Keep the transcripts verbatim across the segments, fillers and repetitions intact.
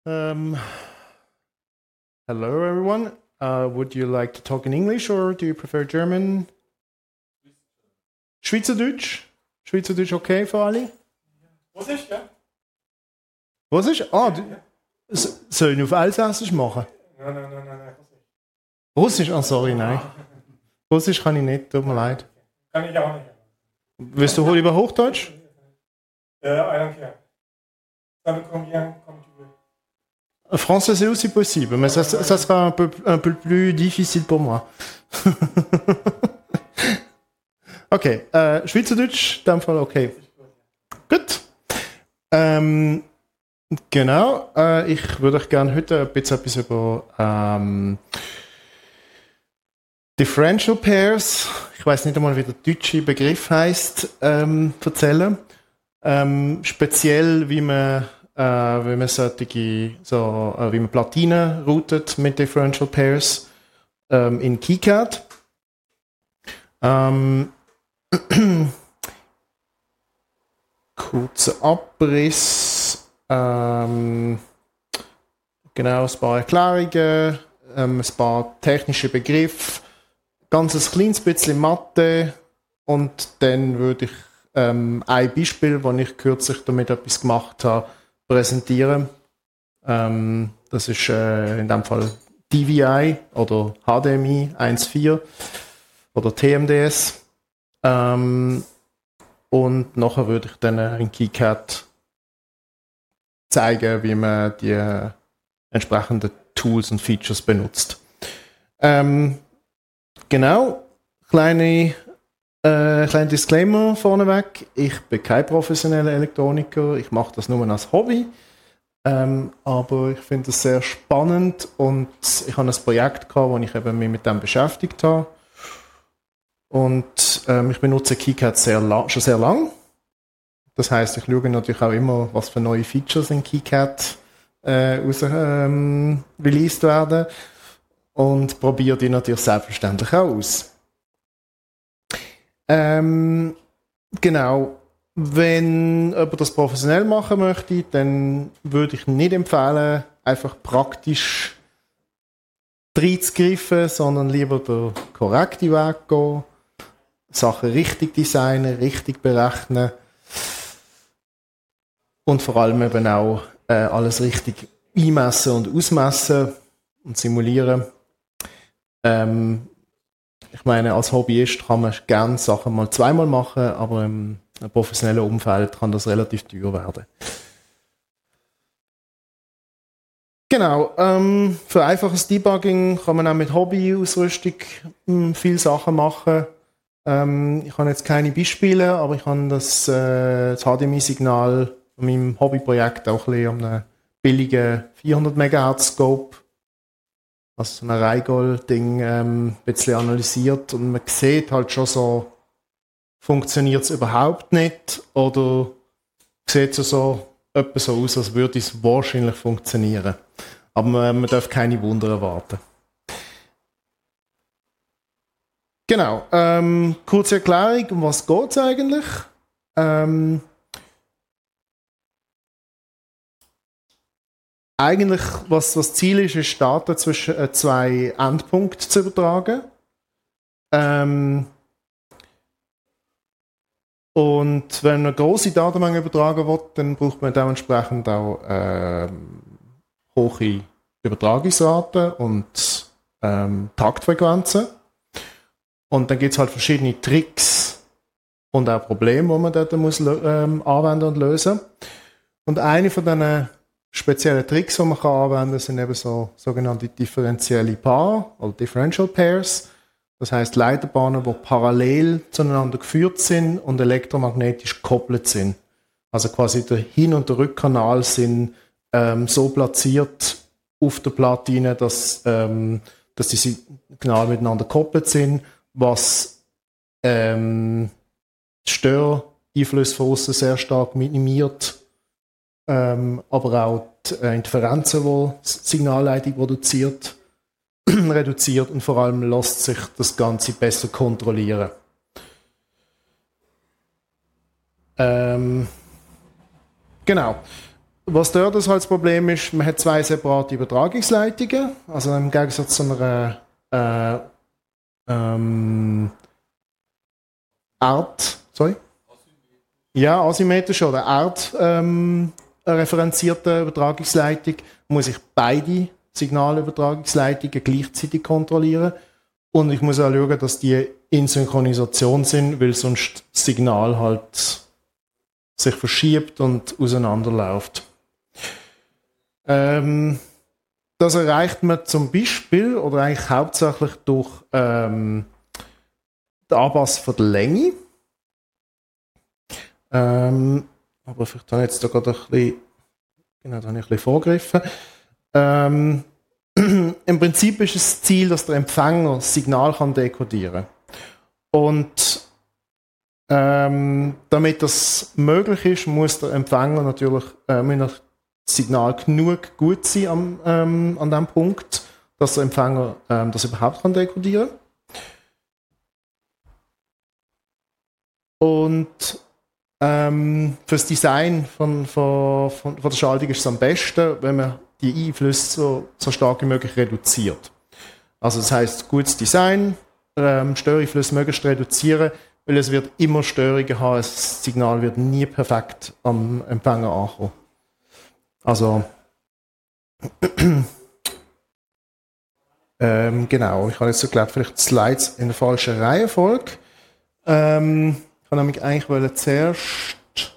Um, hello, everyone. Uh, would you like to talk in English or do you prefer German? Schweizerdeutsch? Schweizerdeutsch okay für alle? Was ist, ja? Was ist? Ah, du, s- soll ich auf Elsässisch machen? Nein, nein, nein, nein, nein, was ist? Russisch? Ah, sorry, nein. Russisch kann ich nicht, tut mir leid. Kann ich auch nicht. Willst du lieber Hochdeutsch? Euh, I don't care. Ça me convient comme tu veux. Français, c'est aussi possible, mais ça, ça sera un peu, un peu plus difficile pour moi. Okay, äh, Schweizerdeutsch, in dem Fall okay. Gut. Ähm, genau, äh, ich würde euch gerne heute ein bisschen etwas über ähm, Differential Pairs, ich weiß nicht einmal, wie der deutsche Begriff heißt, ähm, erzählen. Ähm, speziell, wie man, äh, wie man solche, so, äh, wie man Platinen routet mit Differential Pairs ähm, in KiCad. Ähm, kurzer Abriss. Ähm, genau, ein paar Erklärungen, ähm, ein paar technische Begriffe, ganz ein kleines bisschen Mathe und dann würde ich ähm, ein Beispiel, wo ich kürzlich damit etwas gemacht habe, präsentieren. Ähm, das ist äh, in dem Fall D V I oder H D M I eins Punkt vier oder T M D S. Ähm, und nachher würde ich dann in KiCad zeigen, wie man die äh, entsprechenden Tools und Features benutzt. Ähm, genau, kleine, äh, kleiner Disclaimer vorneweg. Ich bin kein professioneller Elektroniker, ich mache das nur als Hobby. Ähm, aber ich finde es sehr spannend und ich habe ein Projekt gehabt, wo ich eben mich mit dem beschäftigt habe. Und ähm, ich benutze KiCad sehr la- schon sehr lang. Das heißt, ich schaue natürlich auch immer, was für neue Features in KiCad äh, raus, ähm, released werden und probiere die natürlich selbstverständlich auch aus. Ähm, genau. Wenn jemand das professionell machen möchte, dann würde ich nicht empfehlen, einfach praktisch reinzugreifen, sondern lieber den korrekten Weg gehen, Sachen richtig designen, richtig berechnen und vor allem eben auch äh, alles richtig einmessen und ausmessen und simulieren. Ähm, ich meine, als Hobbyist kann man gerne Sachen mal zweimal machen, aber im professionellen Umfeld kann das relativ teuer werden. Genau, ähm, für einfaches Debugging kann man auch mit Hobby-Ausrüstung mh, viele Sachen machen. Ähm, ich habe jetzt keine Beispiele, aber ich habe das, äh, das H D M I-Signal von meinem Hobbyprojekt auch ein bisschen an einem billigen vierhundert Megahertz Scope, also so ein Rheingold-Ding, ähm, ein bisschen analysiert und man sieht halt schon so, funktioniert es überhaupt nicht oder sieht es so etwa so aus, als würde es wahrscheinlich funktionieren. Aber man, man darf keine Wunder erwarten. Genau, ähm, kurze Erklärung, um was geht es eigentlich? Ähm, eigentlich, was das Ziel ist, ist Daten zwischen äh, zwei Endpunkten zu übertragen. Ähm, und wenn man eine grosse Datenmenge übertragen will, dann braucht man dementsprechend auch ähm, hohe Übertragungsraten und ähm, Taktfrequenzen. Und dann gibt es halt verschiedene Tricks und auch Probleme, die man dort muss, ähm, anwenden und lösen. Und eine von diesen speziellen Tricks, die man kann anwenden kann, sind eben so sogenannte differenzielle Paare oder Differential Pairs. Das heißt Leiterbahnen, die parallel zueinander geführt sind und elektromagnetisch gekoppelt sind. Also quasi der Hin- und der Rückkanal sind ähm, so platziert auf der Platine, dass, ähm, dass die Signale miteinander gekoppelt sind, was ähm, die Störeinflüsse von außen sehr stark minimiert, ähm, aber auch die äh, Interferenzen, die die Signalleitung produziert, reduziert und vor allem lässt sich das Ganze besser kontrollieren. Ähm, genau. was dort das, halt das Problem ist, man hat zwei separate Übertragungsleitungen, also im Gegensatz zu einer äh, ähm, Art, sorry? Ja, asymmetrische oder Art ähm, referenzierte Übertragungsleitung muss ich beide Signalübertragungsleitungen gleichzeitig kontrollieren und ich muss auch schauen, dass die in Synchronisation sind, weil sonst das Signal halt sich verschiebt und auseinanderläuft. Ähm, das erreicht man zum Beispiel oder eigentlich hauptsächlich durch ähm, den Anpass von der Länge. Ähm, aber vielleicht habe ich jetzt da gerade ein bisschen, genau, da habe ich ein bisschen vorgegriffen. Ähm, Im Prinzip ist es das Ziel, dass der Empfänger das Signal kann dekodieren kann. Und ähm, damit das möglich ist, muss der Empfänger natürlich äh, muss das Signal genug gut sein am, ähm, an dem Punkt, dass der Empfänger ähm, das überhaupt kann dekodieren kann. Und ähm, für das Design von, von, von, von der Schaltung ist es am besten, wenn man die Einflüsse so, so stark wie möglich reduziert. Also das heisst, gutes Design, ähm, Störeinflüsse möglichst reduzieren, weil es wird immer Störungen haben, das Signal wird nie perfekt am Empfänger ankommen. Also ähm, genau, ich habe jetzt so geglaubt, vielleicht die Slides in der falschen Reihenfolge. Ähm, ich wollte nämlich eigentlich wollte zuerst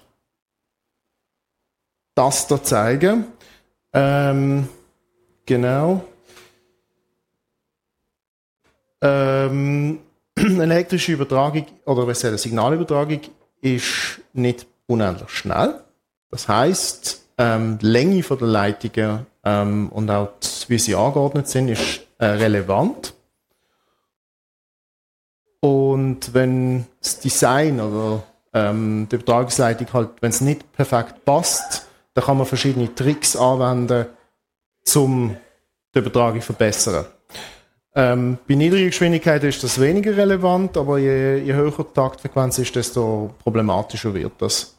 das da zeigen. Ähm, genau. Ähm, eine elektrische Übertragung oder was eine Signalübertragung ist nicht unendlich schnell. Das heisst, ähm, die Länge der Leitungen ähm, und auch die, wie sie angeordnet sind, ist äh, relevant. Und wenn das Design oder ähm, die Übertragungsleitung halt, wenn es nicht perfekt passt, dann kann man verschiedene Tricks anwenden, um die Übertragung zu verbessern. Ähm, bei niedriger Geschwindigkeit ist das weniger relevant, aber je, je höher die Taktfrequenz ist, desto problematischer wird das.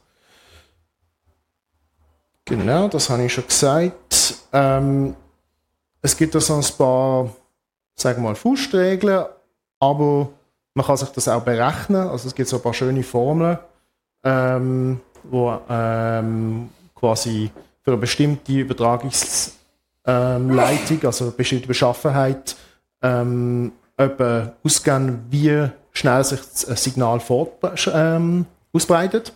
Genau, das habe ich schon gesagt. Ähm, es gibt da so ein paar, sagen wir mal, Faustregeln, aber man kann sich das auch berechnen. Also es gibt so ein paar schöne Formeln, ähm, wo ähm, quasi für eine bestimmte Übertragungsleitung, ähm, also eine bestimmte Beschaffenheit, ähm, etwa ausgehen, wie schnell sich das Signal fort, ähm, ausbreitet.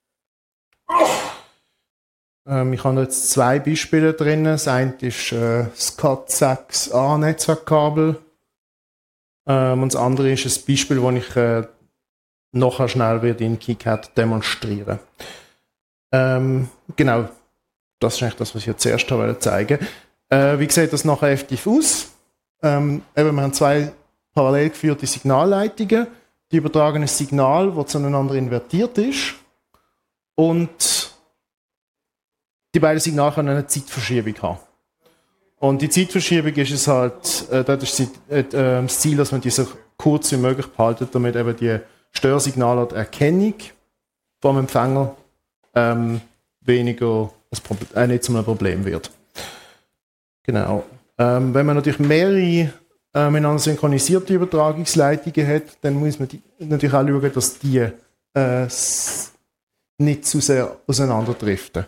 Ähm, ich habe jetzt zwei Beispiele drin. Das eine ist äh, das C A T sechs A Netzwerkkabel. Ähm, und das andere ist ein Beispiel, das ich äh, nachher schnell wird in KiCad demonstrieren. Ähm, genau, das ist eigentlich das, was ich jetzt zuerst zeigen wollte. Äh, wie sieht das nachher effektiv aus? Ähm, eben, wir haben zwei parallel geführte Signalleitungen. Die übertragen ein Signal, das zueinander invertiert ist. Und die beiden Signale können eine Zeitverschiebung haben. Und die Zeitverschiebung ist es halt, äh, das ist äh, äh, das Ziel, dass man die so kurz wie möglich behalten, damit eben die Störsignale und Erkennung vom Empfänger ähm, weniger ein Problem, äh, nicht zu einem Problem wird. Genau. Ähm, wenn man natürlich mehrere äh, miteinander synchronisierte Übertragungsleitungen hat, dann muss man die, natürlich auch schauen, dass die äh, nicht zu sehr auseinanderdriften.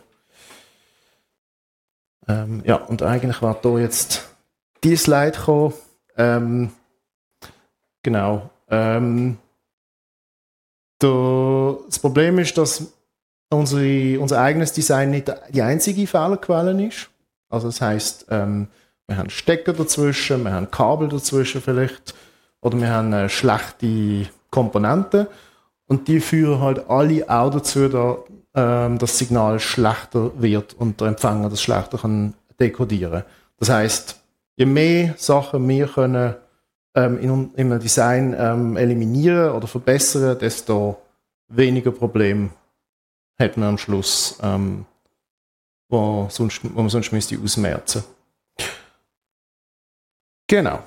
Ähm, ja, und eigentlich war da jetzt die Slide gekommen. Ähm, genau. Ähm, da, das Problem ist, dass unsere, unser eigenes Design nicht die einzige Fehlerquelle ist. Also das heisst, ähm, wir haben Stecker dazwischen, wir haben Kabel dazwischen vielleicht, oder wir haben äh, schlechte Komponenten und die führen halt alle auch dazu, dass ähm, das Signal schlechter wird und der Empfänger das schlechter kann dekodieren. Das heisst, je mehr Sachen wir können ähm, in, in einem Design ähm, eliminieren oder verbessern, desto weniger Probleme hat man am Schluss, ähm, wo, sonst, wo man sonst müsste ausmerzen. Genau.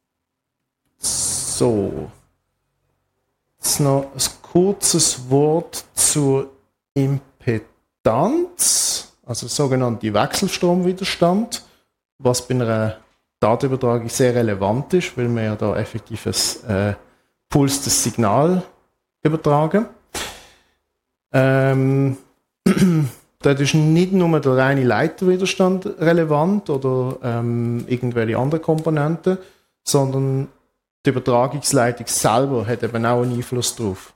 So. Jetzt noch ein kurzes Wort zur Impedanz. also sogenannte Wechselstromwiderstand, was bei einer Datenübertragung sehr relevant ist, weil wir ja da effektiv ein äh, pulstes Signal übertragen. Ähm, dort ist nicht nur der reine Leiterwiderstand relevant oder ähm, irgendwelche anderen Komponenten, sondern die Übertragungsleitung selber hat eben auch einen Einfluss drauf.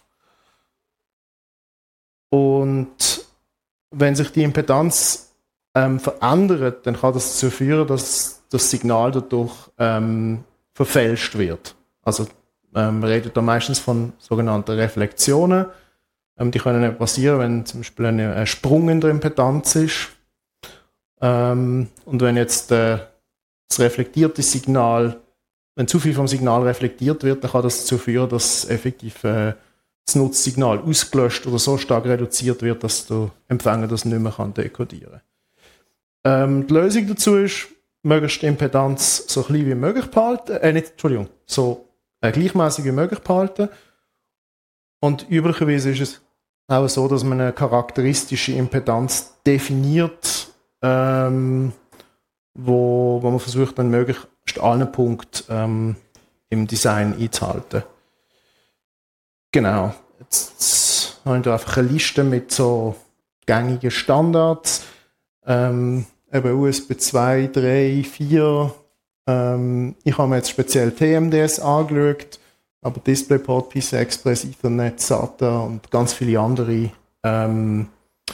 Und wenn sich die Impedanz ähm, verändert, dann kann das dazu führen, dass das Signal dadurch ähm, verfälscht wird. Also ähm, wir reden da meistens von sogenannten Reflexionen. Ähm, die können nicht passieren, wenn zum Beispiel ein, ein Sprung in der Impedanz ist. Ähm, und wenn jetzt äh, das reflektierte Signal, wenn zu viel vom Signal reflektiert wird, dann kann das dazu führen, dass effektiv äh, das Nutzsignal ausgelöscht oder so stark reduziert wird, dass der Empfänger das nicht mehr kann dekodieren kann. Ähm, die Lösung dazu ist, möglichst die Impedanz so klein wie möglich behalten, äh, nicht, Entschuldigung, so äh, gleichmäßig wie möglich behalten. Und üblicherweise ist es auch so, dass man eine charakteristische Impedanz definiert, ähm, wo, wo man versucht, dann möglichst allen Punkten ähm, im Design einzuhalten. Genau. Jetzt habe ich da einfach eine Liste mit so gängigen Standards. Ähm, eben U S B zwei, drei, vier. Ähm, ich habe mir jetzt speziell T M D S angeschaut, aber DisplayPort, P C I Express, Ethernet, SATA und ganz viele andere ähm,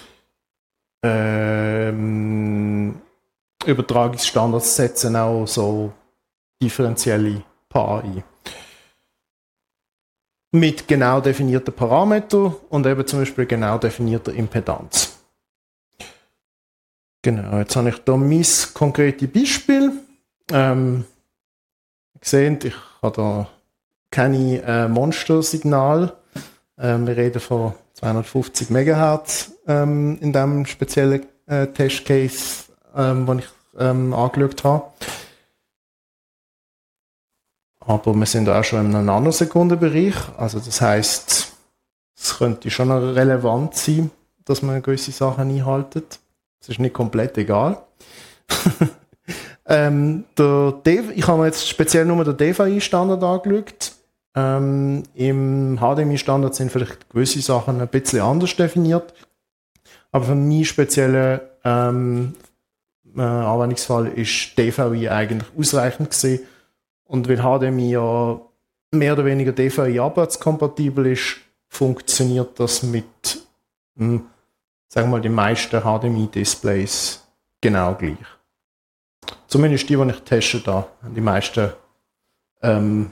ähm, Übertragungsstandards setzen auch so differenzielle Paare ein. Mit genau definierten Parametern und eben zum Beispiel genau definierter Impedanz. Genau, jetzt habe ich hier mein konkretes Beispiel. Ähm, ihr seht, ich habe hier keine äh, Monstersignal. Ähm, wir reden von zweihundertfünfzig Megahertz ähm, in diesem speziellen äh, Testcase, ähm, den ich ähm, angeschaut habe. Aber wir sind auch schon in einem Nanosekundenbereich. Also das heisst, es könnte schon noch relevant sein, dass man gewisse Sachen einhaltet. Es ist nicht komplett egal. ähm, der D- ich habe mir jetzt speziell nur den D V I-Standard angeschaut. Ähm, Im H D M I-Standard sind vielleicht gewisse Sachen ein bisschen anders definiert. Aber für meinen speziellen ähm, äh, Anwendungsfall ist D V I eigentlich ausreichend gewesen. Und weil H D M I ja mehr oder weniger D V I-abwärtskompatibel ist, funktioniert das mit, mh, sagen wir mal, den meisten H D M I-Displays genau gleich. Zumindest die, die ich teste, da die meisten ähm,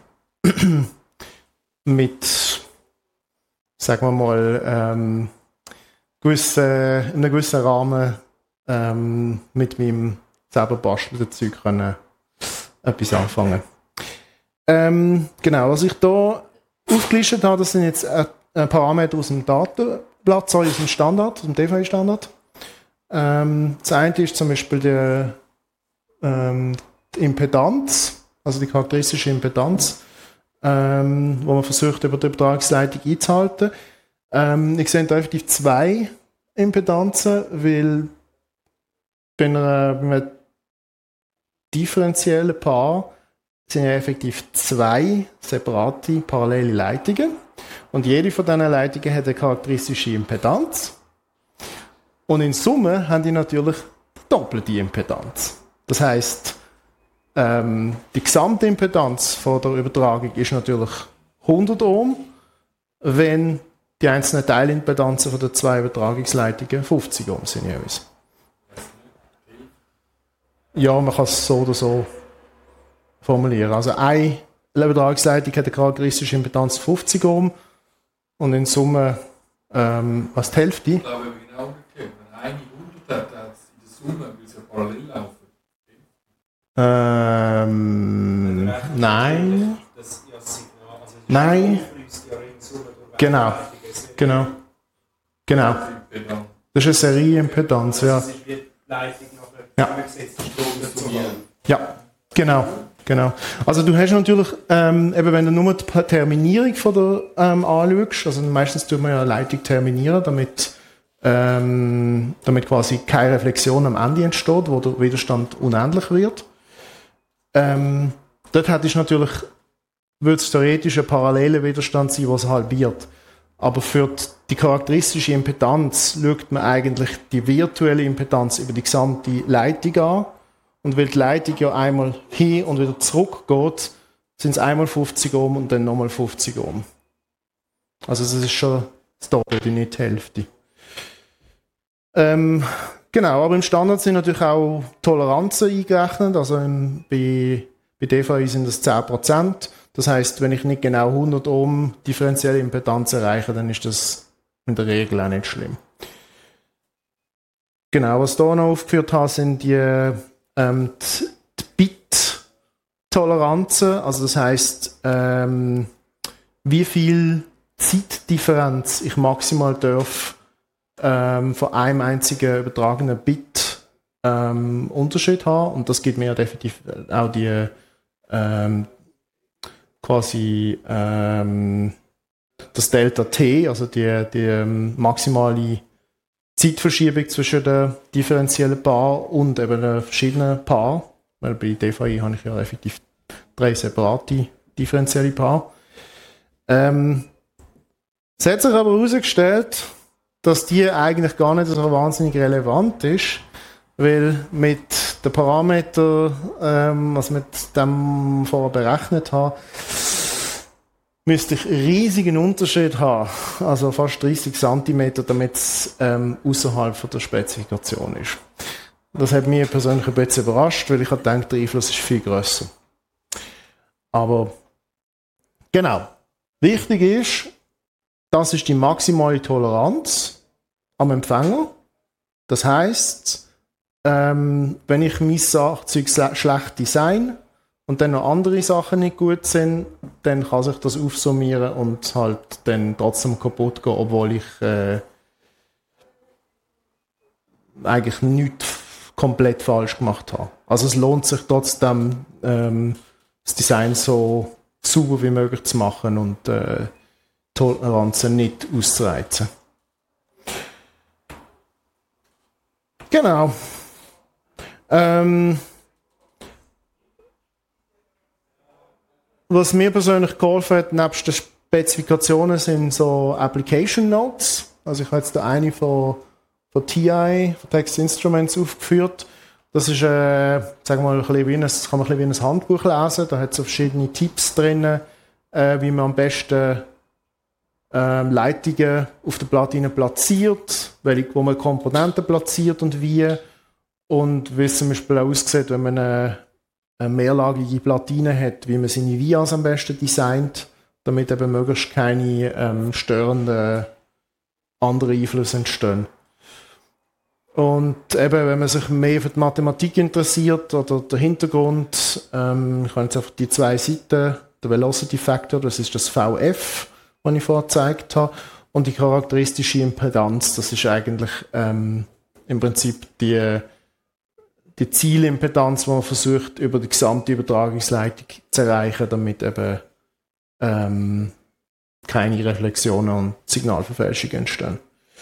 mit, sagen wir mal, ähm, gewissen, in einem gewissen Rahmen ähm, mit meinem selber bastelnden Zeug können etwas anfangen. Ähm, genau, was ich hier aufgelistet habe, das sind jetzt äh, Parameter aus dem Datenblatt, sorry, aus dem Standard, aus dem D V I-Standard. Ähm, das eine ist zum Beispiel die, ähm, die Impedanz, also die charakteristische Impedanz, ähm, wo man versucht, über die Übertragungsleitung einzuhalten. Ähm, ich sehe da effektiv zwei Impedanzen, weil bei, einer, bei einem differenziellen Paar sind ja effektiv zwei separate parallele Leitungen. Und jede von diesen Leitungen hat eine charakteristische Impedanz. Und in Summe haben die natürlich die doppelte Impedanz. Das heisst, ähm, die Gesamtimpedanz von der Übertragung ist natürlich hundert Ohm, wenn die einzelnen Teilimpedanzen von den zwei Übertragungsleitungen fünfzig Ohm sind jeweils. Ja, man kann es so oder so formulieren. Also eine Übertragungsleitung hat eine charakteristische Impedanz fünfzig Ohm und in Summe ähm, was die Hälfte. Ich glaube, genau umgekehrt. Wenn eine hundert hat, hat es in der Summe, weil es ja parallel laufen. Ähm, Also nein. Das, ja, das Signal, also das Nein. fließt ja in Summe durch Genau. Genau. Genau. Das ist eine Serienimpedanz, ja. Das ist wie die Leitung nachher Ja. zusammengesetzte Strom dazu. Ja, genau. Genau. Also du hast natürlich, ähm, eben wenn du nur die Terminierung von der ähm, anschaust, also meistens tut man ja eine Leitung terminieren, damit ähm, damit quasi keine Reflexion am Ende entsteht, wo der Widerstand unendlich wird. Ähm, dort hättest du natürlich, würde es theoretisch ein paralleler Widerstand sein, der es halbiert. Aber für die charakteristische Impedanz schaut man eigentlich die virtuelle Impedanz über die gesamte Leitung an. Und weil die Leitung ja einmal hin und wieder zurück geht, sind es einmal fünfzig Ohm und dann nochmal fünfzig Ohm. Also das ist schon das Doppelte, nicht die Hälfte. Ähm, genau, aber im Standard sind natürlich auch Toleranzen eingerechnet. Also im, bei, bei D V I sind das zehn Prozent. Das heisst, wenn ich nicht genau hundert Ohm differenzielle Impedanz erreiche, dann ist das in der Regel auch nicht schlimm. Genau, was ich hier noch aufgeführt habe, sind die, ähm, die, die Bit-Toleranzen. Also das heisst, ähm, wie viel Zeitdifferenz ich maximal darf ähm, von einem einzigen übertragenen Bit ähm, Unterschied haben. Und das gibt mir definitiv auch die ähm, quasi ähm, das Delta T, also die, die ähm, maximale Zeitverschiebung zwischen den differenziellen Paaren und eben den verschiedenen Paaren. Weil bei D V I habe ich ja effektiv drei separate differenzielle Paare. Ähm, es hat sich aber herausgestellt, dass die eigentlich gar nicht so wahnsinnig relevant ist, weil mit den Parametern, ähm, was ich mit dem vorher berechnet habe, müsste ich einen riesigen Unterschied haben, also fast dreißig Zentimeter, damit es ähm, außerhalb der Spezifikation ist. Das hat mich persönlich ein bisschen überrascht, weil ich dachte, der Einfluss ist viel grösser. Aber genau, wichtig ist, das ist die maximale Toleranz am Empfänger. Das heisst, ähm, wenn ich mein Sachzeug schlecht design und dann noch andere Sachen nicht gut sind, dann kann sich das aufsummieren und halt dann trotzdem kaputt gehen, obwohl ich äh, eigentlich nichts komplett falsch gemacht habe. Also es lohnt sich trotzdem, ähm, das Design so sauber wie möglich zu machen und äh, Toleranzen nicht auszureizen. Genau. Ähm, was mir persönlich geholfen hat, nebst den Spezifikationen, sind so Application Notes. Also ich habe jetzt da eine von, von T I, von Text Instruments, aufgeführt. Das ist, äh, sagen wir mal, ein bisschen wie ein, das kann man ein bisschen wie ein Handbuch lesen. Da hat es so verschiedene Tipps drin, äh, wie man am besten ähm, Leitungen auf der Platine platziert, welche, wo man Komponenten platziert und wie. Und wie es zum Beispiel auch aussieht, wenn man eine, eine mehrlagige Platine hat, wie man seine Vias am besten designt, damit eben möglichst keine ähm, störenden anderen Einflüsse entstehen. Und eben, wenn man sich mehr für die Mathematik interessiert oder den Hintergrund, ähm, ich habe jetzt einfach die zwei Seiten, der Velocity Factor, das ist das V F, was ich vorher gezeigt habe, und die charakteristische Impedanz, das ist eigentlich ähm, im Prinzip die, die Zielimpedanz, die man versucht, über die gesamte Übertragungsleitung zu erreichen, damit eben ähm, keine Reflexionen und Signalverfälschungen entstehen.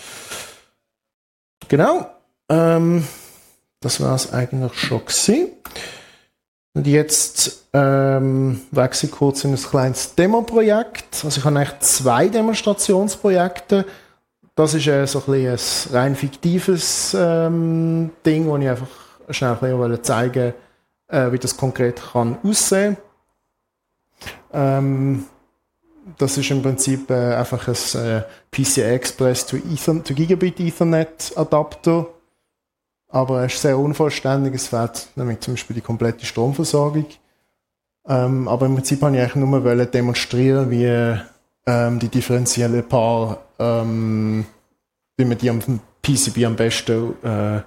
Genau. Ähm, das war es eigentlich schon gewesen. Und jetzt ähm, wechsle ich kurz in ein kleines Demo-Projekt. Also ich habe eigentlich zwei Demonstrationsprojekte. Das ist äh, so ein, ein rein fiktives ähm, Ding, wo ich einfach schnell ein bisschen zeigen wollte, äh, wie das konkret kann aussehen kann. Ähm, das ist im Prinzip äh, einfach ein äh, P C I Express to, Ether, to Gigabit Ethernet Adapter. Aber er ist sehr unvollständig, es fehlt nämlich zum Beispiel die komplette Stromversorgung. Ähm, aber im Prinzip wollte ich eigentlich nur demonstrieren, wie ähm, die differenzielle Paar, ähm, wie man die am P C B am besten äh,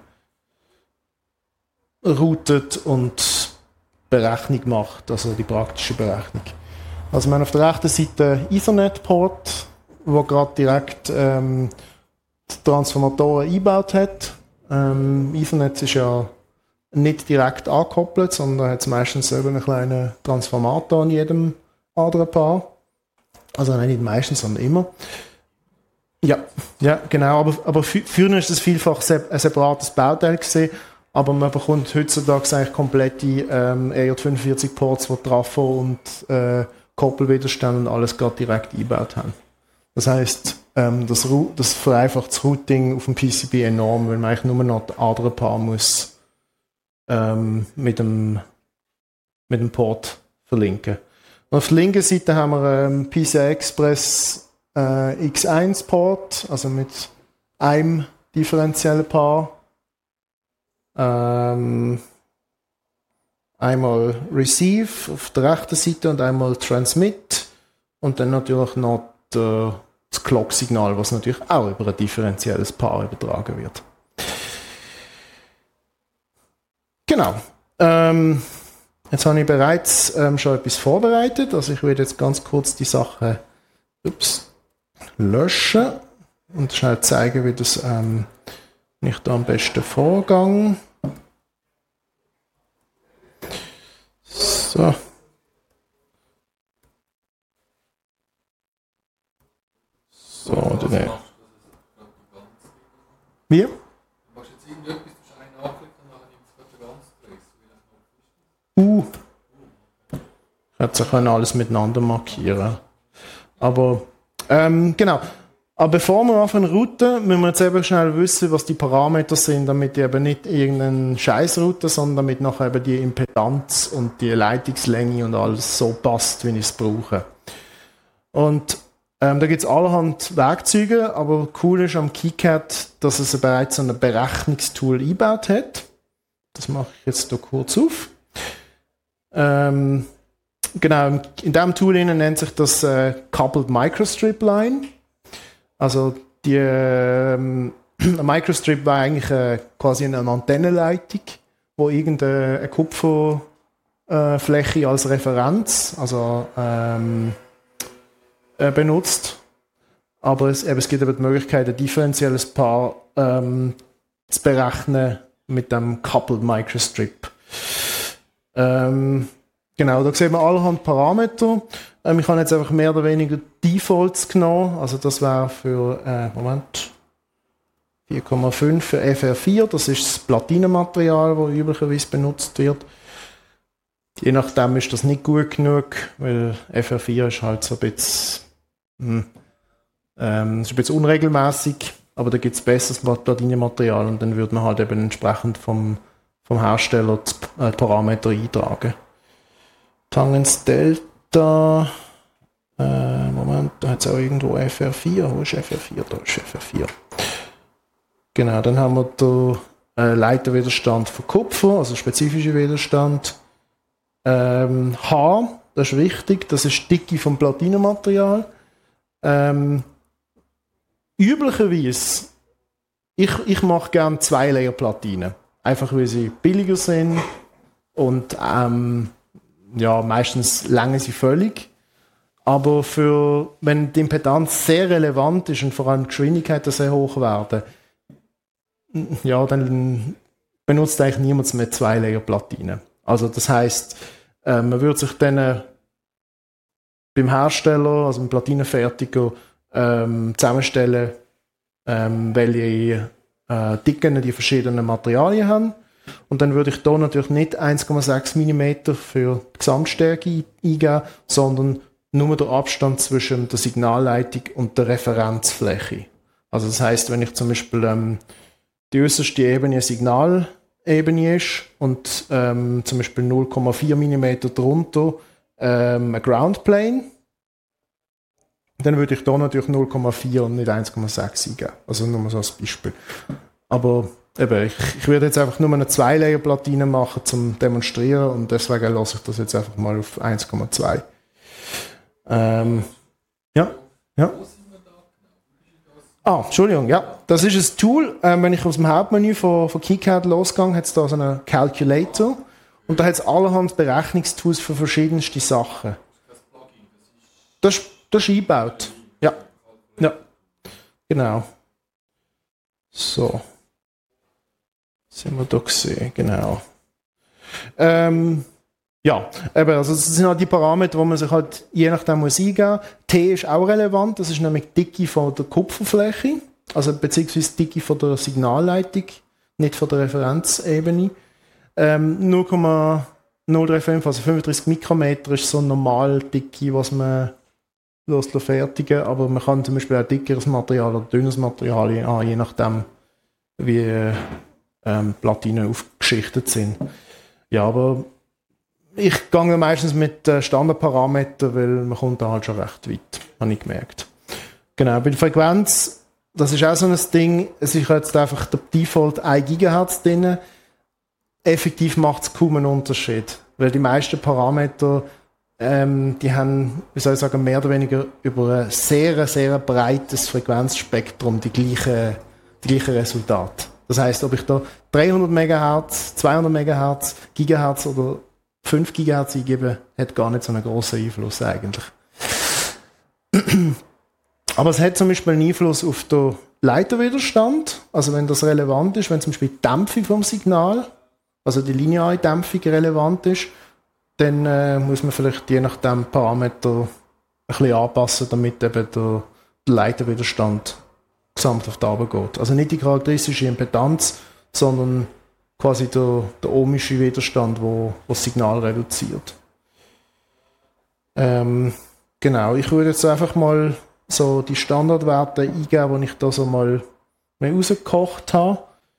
routet und Berechnung macht, also die praktische Berechnung. Also wir haben auf der rechten Seite Ethernet-Port, wo gerade direkt ähm, die Transformatoren eingebaut hat. Ähm, Ethernet ist ja nicht direkt angekoppelt, sondern hat meistens selber einen kleinen Transformator an jedem anderen Paar. Also nicht meistens, sondern immer. Ja, ja, genau. Aber, aber fü- früher ist das vielfach se- ein separates Bauteil gewesen, aber man bekommt heutzutage eigentlich komplette ähm, E J fünfundvierzig Ports, die Trafo und äh, Koppelwiderstand und alles gerade direkt eingebaut haben. Das heisst, ähm, das, Ru- das vereinfacht das Routing auf dem P C B enorm, weil man eigentlich nur noch das andere Paar muss ähm, mit, dem, mit dem Port verlinken. Und auf der linken Seite haben wir ähm, P C I Express äh, X eins Port, also mit einem differenziellen Paar. Ähm, einmal Receive auf der rechten Seite und einmal Transmit und dann natürlich noch der, das Clock-Signal, was natürlich auch über ein differenzielles Paar übertragen wird. Genau. Ähm, jetzt habe ich bereits ähm, schon etwas vorbereitet, also ich werde jetzt ganz kurz die Sache ups, löschen und schnell zeigen, wie das ähm, nicht am besten vorgang. So. So, Was dann. machst du, dass es gerade die ganze Wie? Du machst jetzt irgendetwas, du hast einen anklicken und dann nimmt es gerade den ganzen Trace, so wie das noch ist. Uh. Ich hätte können alles miteinander markieren. Aber, ähm, genau. Aber bevor wir anfangen routen, müssen wir jetzt eben schnell wissen, was die Parameter sind, damit die eben nicht irgendeinen Scheiß routen, sondern damit nachher eben die Impedanz und die Leitungslänge und alles so passt, wie ich es brauche. Und ähm, da gibt es allerhand Werkzeuge, aber cool ist am KiCad, dass es bereits so ein Berechnungstool eingebaut hat. Das mache ich jetzt hier kurz auf. Ähm, genau, in diesem Tool nennt sich das äh, Coupled Microstrip Line. Also die ähm, Microstrip war eigentlich äh, quasi eine Antennenleitung, wo irgendeine Kupferfläche äh, als Referenz also, ähm, äh, benutzt. Aber es, eben, es gibt eben die Möglichkeit, ein differenzielles Paar ähm, zu berechnen mit dem Coupled Microstrip. Ähm, genau, da sehen wir allerhand Parameter. Ähm, ich habe jetzt einfach mehr oder weniger Defaults genommen. Also das wäre für, äh, Moment, vier Komma fünf für F R vier. Das ist das Platinenmaterial, das üblicherweise benutzt wird. Je nachdem ist das nicht gut genug, weil F R vier ist halt so ein bisschen, hm, ähm, ist ein bisschen unregelmäßig, aber da gibt es besseres Platinenmaterial und dann würde man halt eben entsprechend vom, vom Hersteller die äh, Parameter eintragen. Tangens Delta, äh, Moment, da hat es auch irgendwo F R vier. Wo ist F R vier? Da ist F R vier. Genau, dann haben wir den äh, Leiterwiderstand für Kupfer, also spezifischer Widerstand. Ähm, H, das ist wichtig, das ist die Dicke vom Platinenmaterial. Ähm, üblicherweise, ich, ich mache gerne zwei Layer Platinen. Einfach weil sie billiger sind und ähm, ja, meistens lange sie völlig. Aber für, wenn die Impedanz sehr relevant ist und vor allem die Geschwindigkeit sehr hoch werden, ja, dann benutzt eigentlich niemand mehr zwei Layer Platinen. Also das heisst, äh, man würde sich dann äh, beim Hersteller, also beim Platinenfertiger, ähm, zusammenstellen, ähm, welche äh, Dicken die verschiedenen Materialien haben. Und dann würde ich hier natürlich nicht eins Komma sechs Millimeter für die Gesamtstärke eingeben, sondern nur den Abstand zwischen der Signalleitung und der Referenzfläche. Also das heisst, wenn ich zum Beispiel ähm, die äußerste Ebene eine Signalebene ist und ähm, zum Beispiel null Komma vier Millimeter drunter ähm, ein Groundplane, dann würde ich da natürlich null Komma vier und nicht eins Komma sechs eingeben. Also nur mal so als Beispiel. Aber eben, ich, ich würde jetzt einfach nur eine Zwei-Layer-Platine machen zum Demonstrieren und deswegen lasse ich das jetzt einfach mal auf eins Komma zwei. Ähm, ja, ja. Ah, Entschuldigung, ja. Das ist ein Tool, ähm, wenn ich aus dem Hauptmenü von, von KiCad losgehe, hat es da so einen Calculator und da hat es allerhand Berechnungstools für verschiedenste Sachen. Das, das ist eingebaut. Ja. Ja. Genau. So. Das haben wir da gesehen, genau. Ähm, Ja, eben, also das sind halt die Parameter, wo man sich halt je nachdem muss eingeben muss. T ist auch relevant, das ist nämlich die Dicke von der Kupferfläche, also beziehungsweise die Dicke von der Signalleitung, nicht von der Referenzebene. Ähm, null Komma null drei fünf, also fünfunddreißig Mikrometer ist so eine normale Dicke, was man fertigen lässt, aber man kann zum Beispiel auch dickeres Material oder dünnes Material haben, je nachdem, wie ähm, Platinen aufgeschichtet sind. Ja, aber ich gehe meistens mit äh, Standardparametern, weil man kommt da halt schon recht weit, habe ich gemerkt. Genau, bei der Frequenz, das ist auch so ein Ding, es ist jetzt einfach der Default ein Gigahertz drin. Effektiv macht es kaum einen Unterschied, weil die meisten Parameter, ähm, die haben, wie soll ich sagen, mehr oder weniger über ein sehr, sehr breites Frequenzspektrum die gleichen die gleiche Resultate. Das heisst, ob ich da dreihundert Megahertz, zweihundert Megahertz, Gigahertz oder fünf Gigahertz eingebe, hat gar nicht so einen grossen Einfluss eigentlich. Aber es hat zum Beispiel einen Einfluss auf den Leiterwiderstand, also wenn das relevant ist, wenn zum Beispiel die Dämpfung vom Signal, also die lineare Dämpfung relevant ist, dann äh, muss man vielleicht je nach dem Parameter ein bisschen anpassen, damit eben der, der Leiterwiderstand gesamt auf die Arbeit geht. Also nicht die charakteristische Impedanz, sondern quasi der, der ohmische Widerstand, wo, wo das Signal reduziert. Ähm, genau, ich würde jetzt einfach mal so die Standardwerte eingeben, die ich da so mal rausgekocht habe.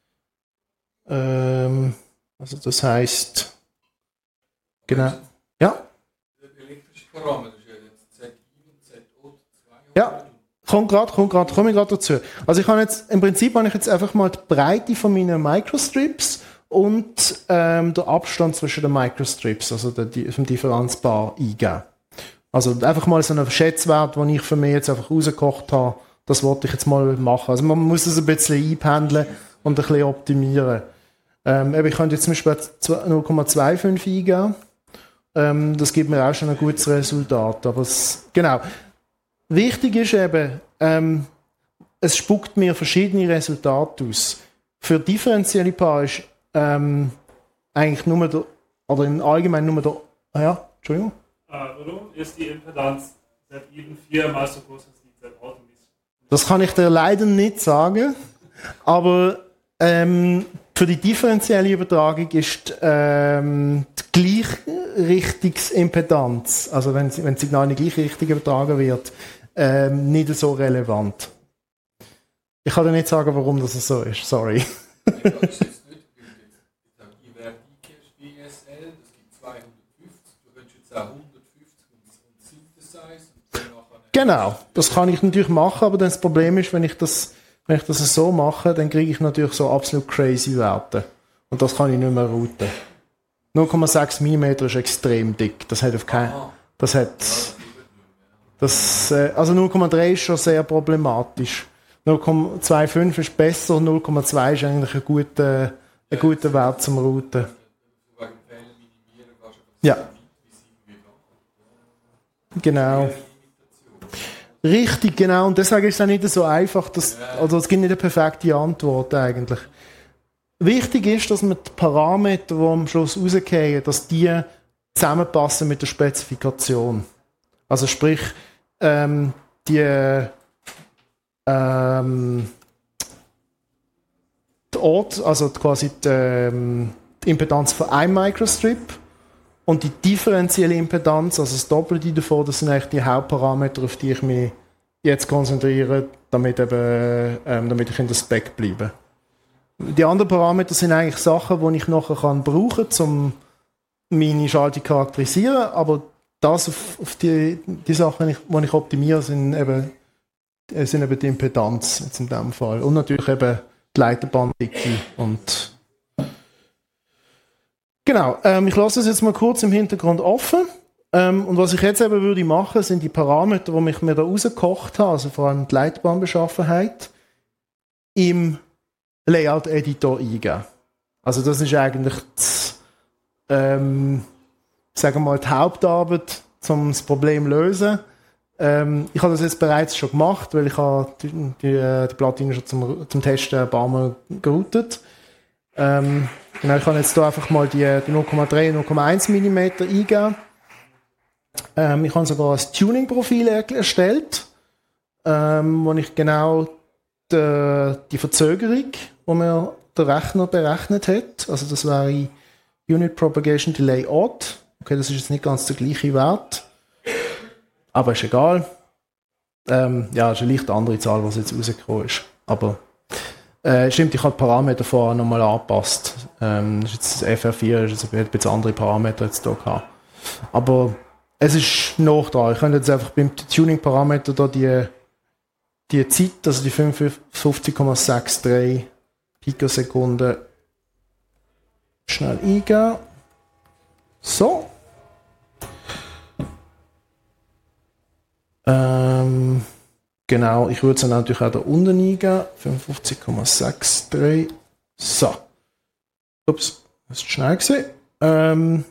Ähm, also das heisst, genau, ja. Der elektrische Parameter ist ja jetzt Z I und Z O zweihundert. Ja. Kommt gerade, kommt gerade, komme ich gerade dazu. Also ich habe jetzt, im Prinzip habe ich jetzt einfach mal die Breite von meinen Microstrips und ähm, den Abstand zwischen den Microstrips, also den, vom Differenzpaar eingeben. Also einfach mal so einen Schätzwert, den ich für mich jetzt einfach rausgekocht habe, das wollte ich jetzt mal machen. Also man muss es ein bisschen einpendeln und ein bisschen optimieren. Ähm, ich könnte jetzt zum Beispiel null Komma fünfundzwanzig eingeben. Ähm, das gibt mir auch schon ein gutes Resultat. Aber es, genau. Wichtig ist eben, ähm, es spuckt mir verschiedene Resultate aus. Für differenzielle Paare ist ähm, eigentlich nur der, oder im Allgemeinen nur der, ah ja, Entschuldigung. Äh, warum ist die Impedanz Z I viermal so groß als die Z O? Das kann ich dir leider nicht sagen, aber ähm, für die differenzielle Übertragung ist ähm, die Gleichrichtungsimpedanz, also wenn, wenn das Signal in die gleiche Richtung übertragen wird, ähm, nicht so relevant. Ich kann dir nicht sagen, warum das so ist, sorry. Ja, das ist jetzt nicht, die Werte B S L, das gibt zweihundertfünfzig, du könntest jetzt auch hundertfünfzig und, und synthesize und dann nachher... Genau, das kann ich natürlich machen, aber dann das Problem ist, wenn ich das, wenn ich das so mache, dann kriege ich natürlich so absolut crazy Werte. Und das kann ich nicht mehr routen. null Komma sechs Millimeter ist extrem dick, das hat auf kein... Das hat... Das, äh, also null Komma drei ist schon sehr problematisch. null Komma fünfundzwanzig ist besser, null Komma zwei ist eigentlich ein guter, ein guter Wert zum Routen. Ja. Genau. Richtig, genau. Und deswegen ist es auch nicht so einfach, dass, also es gibt nicht eine perfekte Antwort eigentlich. Wichtig ist, dass man die Parameter, die am Schluss rauskommen, dass die zusammenpassen mit der Spezifikation. Also sprich, ähm, die, ähm, die Ort, also quasi die, ähm, die Impedanz von einem Microstrip und die differenzielle Impedanz, also das Doppelte davon, das sind eigentlich die Hauptparameter, auf die ich mich jetzt konzentriere, damit, eben, ähm, damit ich in der Spec bleibe. Die anderen Parameter sind eigentlich Sachen, die ich nachher kann brauchen kann, um meine Schaltung zu charakterisieren, aber das auf, auf die, die Sachen, die ich, die ich optimiere, sind eben, sind eben die Impedanz jetzt in diesem Fall. Und natürlich eben die Leiterbahndicke. Und genau, ähm, ich lasse es jetzt mal kurz im Hintergrund offen. Ähm, und was ich jetzt eben würde machen, sind die Parameter, die ich mir da rausgekocht habe, also vor allem die Leiterbahnbeschaffenheit, im Layout-Editor eingeben. Also das ist eigentlich das, ähm, sagen wir mal, die Hauptarbeit, um das Problem zu lösen. Ähm, ich habe das jetzt bereits schon gemacht, weil ich habe die, die, die Platine schon zum, zum Testen ein paar Mal geroutet. Ähm, Genau, ich kann jetzt hier einfach mal die, die null Komma drei und null Komma eins Millimeter eingeben. Ähm, ich habe sogar ein Tuning-Profil erstellt, ähm, wo ich genau die, die Verzögerung, die mir der Rechner berechnet hat, also das wäre Unit Propagation Delay Odd. Okay, das ist jetzt nicht ganz der gleiche Wert, aber ist egal. Ähm, ja, das ist eine leicht andere Zahl, was jetzt rausgekommen ist. Aber äh, stimmt, ich habe die Parameter vorher nochmal angepasst. Ähm, das ist jetzt das F R vier, ist jetzt ein bisschen andere Parameter jetzt hier gehabt. Aber es ist noch dran. Ich könnte jetzt einfach beim Tuning-Parameter da die, die Zeit, also die fünfundfünfzig Komma drei Pikosekunden schnell eingeben. So. Ähm, genau, ich würde es dann natürlich auch da unten eingeben. fünfundfünfzig Komma drei. So. Ups, das ist schnell gewesen. Ähm,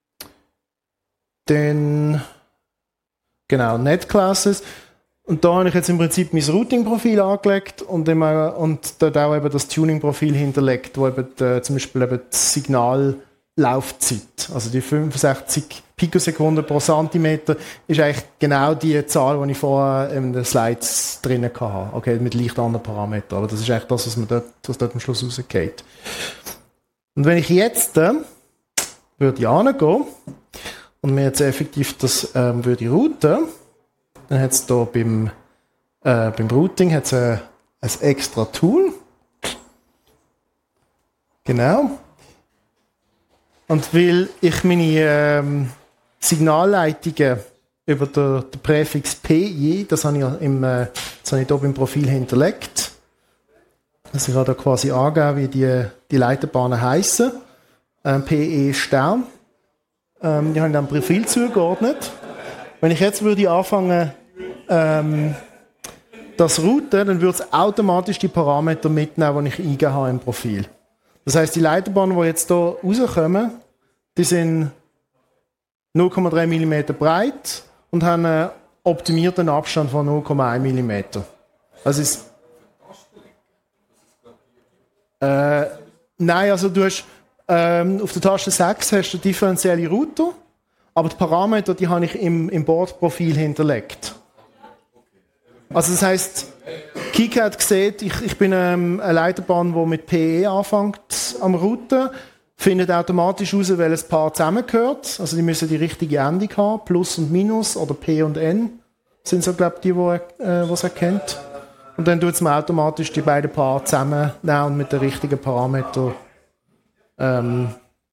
dann, genau, Netclasses. Und da habe ich jetzt im Prinzip mein Routing-Profil angelegt und, immer, und dort auch eben das Tuning-Profil hinterlegt, wo eben die, zum Beispiel eben die Signallaufzeit, also die fünfundsechzig Pikosekunden pro Zentimeter, ist eigentlich genau die Zahl, die ich vorher in den Slides drin hatte. Okay, mit leicht anderen Parametern, aber das ist eigentlich das, was, man dort, was dort am Schluss rausgeht. Und wenn ich jetzt äh, würde ich hingehen und mir jetzt effektiv das ähm, würde routen, dann hat es hier beim, äh, beim Routing hat's ein, ein extra Tool. Genau. Und weil ich meine ähm, Signalleitungen über den, den Präfix P I, das habe ich, ja im, äh, das habe ich hier beim Profil hinterlegt. Also ich habe da quasi angegeben, wie die, die Leiterbahnen heissen. Ähm, P E Stern. Ähm, die habe ich dann Profil zugeordnet. Wenn ich jetzt würde anfangen, ähm, das routen, dann würde es automatisch die Parameter mitnehmen, die ich eingegeben habe im Profil. Das heisst, die Leiterbahnen, die jetzt hier rauskommen, die sind null Komma drei Millimeter breit und haben einen optimierten Abstand von null Komma eins Millimeter. Also ist, äh, nein, also du hast ähm, auf der Taste sechs hast du differenzielle Router, aber die Parameter, die habe ich im, im Bordprofil hinterlegt. Also das heisst, KiCad sieht, ich, ich bin ähm, eine Leiterbahn, die mit P E anfängt am Routen, findet automatisch heraus, welches Paar zusammengehört. Also die müssen die richtige Endung haben, Plus und Minus oder P und N sind so, glaube ich, die, die äh, es erkennt. Und dann tut es mir automatisch die beiden Paare zusammennehmen und mit den richtigen Parametern ähm,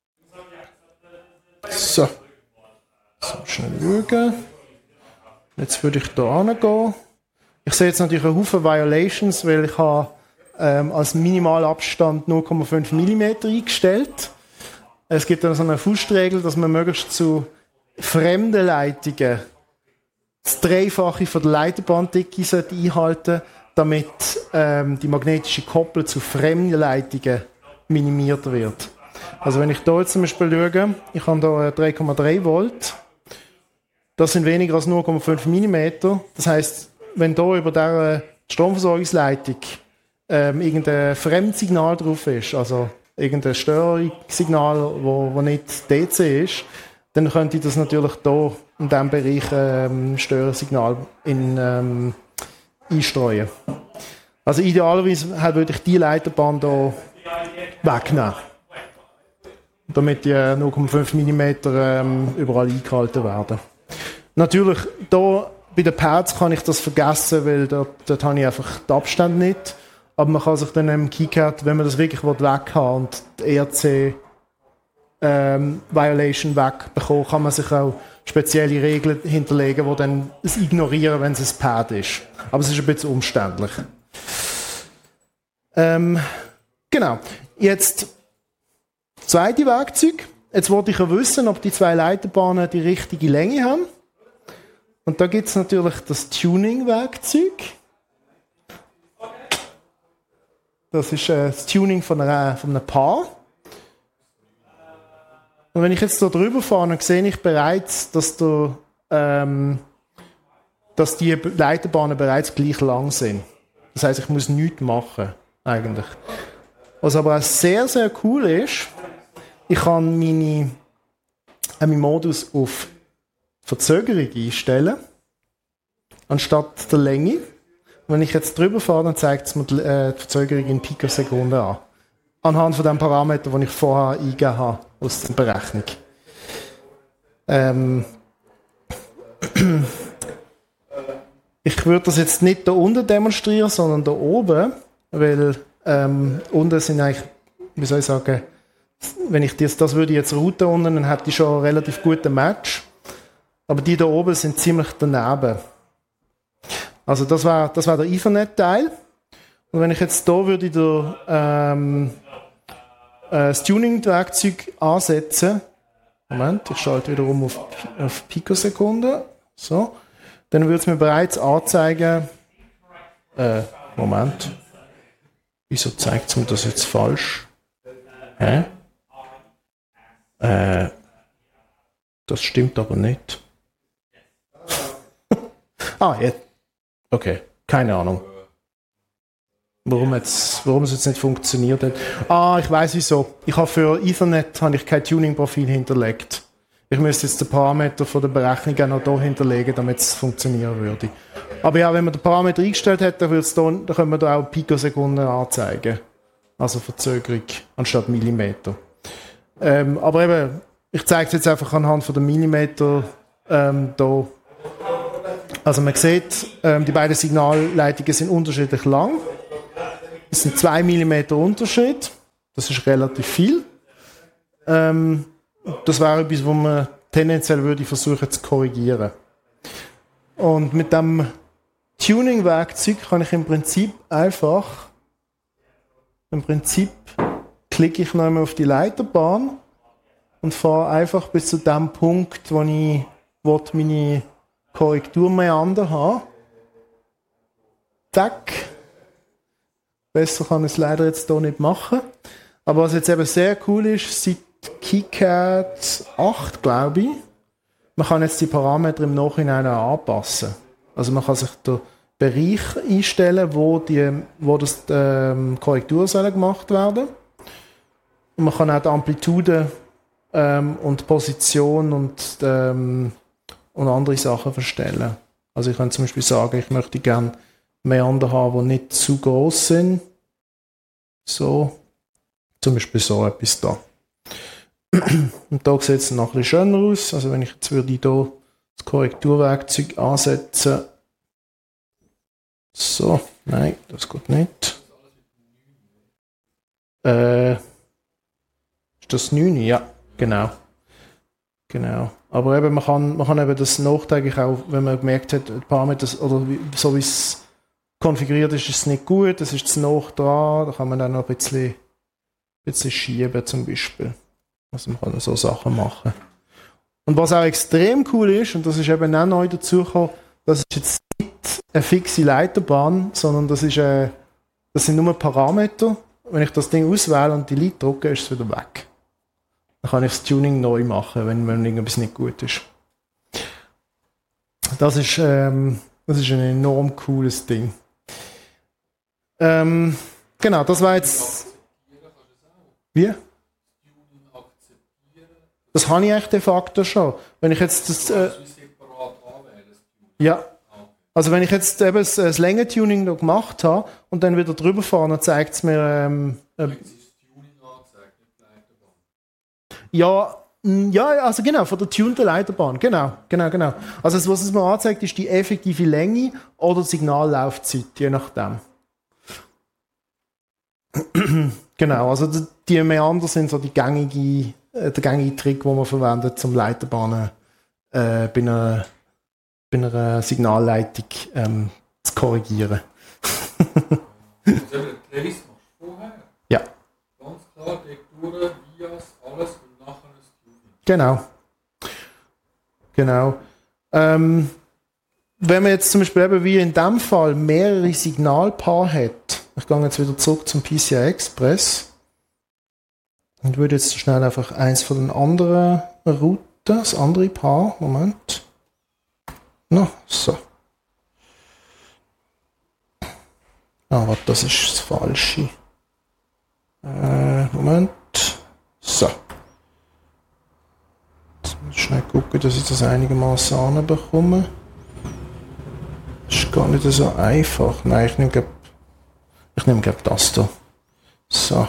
so. So, schnell schauen. Jetzt würde ich hier hingehen. Ich sehe jetzt natürlich einen Haufen Violations, weil ich habe ähm, als Minimalabstand null Komma fünf Millimeter eingestellt. Es gibt dann so eine Faustregel, dass man möglichst zu fremden Leitungen das Dreifache von der Leiterbahndicke einhalten sollte, damit ähm, die magnetische Koppel zu fremden Leitungen minimiert wird. Also wenn ich hier jetzt zum Beispiel schaue, ich habe hier drei Komma drei Volt, das sind weniger als null Komma fünf Millimeter. Das heisst, wenn hier über dieser Stromversorgungsleitung ähm, irgendein Fremdsignal drauf ist, also irgendein Störungssignal, wo, wo nicht D C ist, dann könnte ich das natürlich hier in diesem Bereich ähm, Störsignal in, ähm, einstreuen. Also idealerweise halt würde ich die Leiterbahn hier wegnehmen, damit die null Komma fünf Millimeter ähm, überall eingehalten werden. Natürlich, hier bei den Pads kann ich das vergessen, weil dort, dort habe ich einfach den Abstand nicht. Aber man kann sich dann im KiCad, wenn man das wirklich weg haben und die E R C ähm, Violation wegbekommen, kann man sich auch spezielle Regeln hinterlegen, die dann es ignorieren, wenn es ein Pad ist. Aber es ist ein bisschen umständlich. Ähm, genau. Jetzt das zweite Werkzeug. Jetzt wollte ich ja wissen, ob die zwei Leiterbahnen die richtige Länge haben. Und da gibt es natürlich das Tuning-Werkzeug. Das ist äh, das Tuning von, einer, von einem Paar. Und wenn ich jetzt hier drüber fahre, dann sehe ich bereits, dass, der, ähm, dass die Leiterbahnen bereits gleich lang sind. Das heisst, ich muss nichts machen, eigentlich. Was aber auch sehr, sehr cool ist, ich kann meine, äh, meinen Modus auf Verzögerung einstellen, anstatt der Länge. Wenn ich jetzt drüber fahre, dann zeigt es mir die, äh, die Verzögerung in Pikosekunden an. Anhand von dem Parameter, den ich vorher eingegeben habe aus der Berechnung. Ähm, ich würde das jetzt nicht da unten demonstrieren, sondern da oben, weil ähm, unten sind eigentlich, wie soll ich sagen, wenn ich das, das würde jetzt routen unten, dann hätte ich schon einen relativ guten Match. Aber die da oben sind ziemlich daneben. Also das war das war der Ethernet-Teil. Und wenn ich jetzt da würde der, ähm, äh, das Tuning-Werkzeug ansetzen, Moment, ich schalte wieder um auf, auf Pikosekunden, so, dann würde es mir bereits anzeigen, äh, Moment, wieso zeigt es mir das jetzt falsch? Hä? Äh, das stimmt aber nicht. ah, jetzt. Okay, keine Ahnung. Warum, jetzt, warum es jetzt nicht funktioniert hat. Ah, ich weiß wieso. Ich habe für Ethernet habe ich kein Tuning-Profil hinterlegt. Ich müsste jetzt den Parameter von der Berechnung auch noch hier hinterlegen, damit es funktionieren würde. Aber ja, wenn man den Parameter eingestellt hat, dann, da, dann können wir da auch Pikosekunden anzeigen. Also Verzögerung anstatt Millimeter. Ähm, aber eben, ich zeige es jetzt einfach anhand von der Millimeter ähm, da. Also man sieht, ähm, die beiden Signalleitungen sind unterschiedlich lang. Es sind zwei Millimeter Unterschied. Das ist relativ viel. Ähm, das wäre etwas, was man tendenziell würde versuchen zu korrigieren. Und mit dem Tuning-Werkzeug kann ich im Prinzip einfach, im Prinzip klicke ich noch einmal auf die Leiterbahn und fahre einfach bis zu dem Punkt, wo ich wo meine Korrekturmeander habe. Zack. Besser kann ich es leider jetzt hier nicht machen. Aber was jetzt eben sehr cool ist, seit KiCad acht, glaube ich, man kann jetzt die Parameter im Nachhinein auch anpassen. Also man kann sich den Bereich einstellen, wo, die, wo das ähm, Korrektur soll gemacht werden. Und man kann auch die Amplitude ähm, und Position und, ähm, und andere Sachen verstellen. Also ich kann zum Beispiel sagen, ich möchte gerne Meander haben, die nicht zu groß sind. So. Zum Beispiel so etwas da. Und da sieht es noch ein bisschen schöner aus. Also wenn ich jetzt würde ich hier das Korrekturwerkzeug ansetzen. So, nein, das geht nicht. Äh, ist das neun? Ja, genau. Genau. Aber eben, man kann, man kann eben das nachträglich auch, wenn man gemerkt hat, ein paar Parameter, oder wie, so wie es konfiguriert ist, ist es nicht gut, das ist zu nah dran, da kann man dann noch ein bisschen, ein bisschen schieben zum Beispiel. Also man kann so Sachen machen. Und was auch extrem cool ist, und das ist eben auch neu dazugekommen, das ist jetzt nicht eine fixe Leiterbahn, sondern das, ist eine, das sind nur Parameter. Wenn ich das Ding auswähle und Delete drücke, ist es wieder weg. Dann kann ich das Tuning neu machen, wenn, wenn irgendwas nicht gut ist. Das ist, ähm, das ist ein enorm cooles Ding. Ähm, genau, das war jetzt... Wie? Das habe ich eigentlich de facto schon. Wenn ich jetzt das... Äh, ja. Also wenn ich jetzt eben das, das Längentuning noch gemacht habe und dann wieder drüber fahre, dann zeigt es mir... Ähm, äh, ja, ja, also genau, von der tunten Leiterbahn. Genau, genau, genau. Also was es mir anzeigt, ist die effektive Länge oder die Signallaufzeit, je nachdem. Genau, also die Meander sind so die gängige, äh, der gängige Trick, den man verwendet, um Leiterbahnen äh, bei, einer, bei einer Signalleitung ähm, zu korrigieren. Also den Trace machst du vorher? Ja. Ganz klar, Dekturen, Vias, alles und nachher das Tuning. Genau. Genau. Ähm, wenn man jetzt zum Beispiel eben wie in dem Fall mehrere Signalpaare hat, ich gehe jetzt wieder zurück zum P C I Express und würde jetzt schnell einfach eins von den anderen routen, das andere Paar. Moment. Na, so. Ah, warte, das ist das Falsche. Äh, Moment. So. schaue, dass ich das einigermaßen anbekomme. Das ist gar nicht so einfach. Nein, ich nehme glaub, ich nehme glaub das hier. So.